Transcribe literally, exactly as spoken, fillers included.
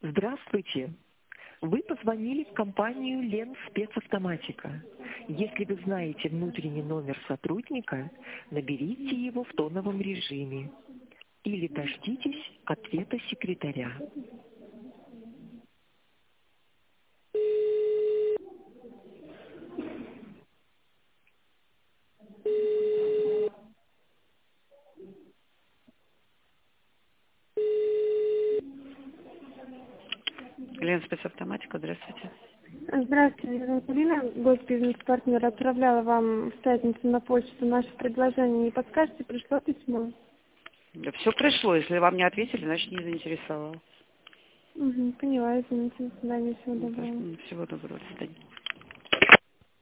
Здравствуйте. Вы позвонили в компанию Лен Спецавтоматика. Если вы знаете внутренний номер сотрудника, наберите его в тоновом режиме или дождитесь ответа секретаря. Лен Спецавтоматика, здравствуйте. Здравствуйте, меня зовут Ирина, госбизнес-партнер. Отправляла вам в пятницу на почту наше предложение. Не подскажете, пришло письмо? Да все пришло, если вам не ответили, значит не заинтересовало. Угу, поняла, извините, до свидания, всего доброго. Всего доброго, до свидания.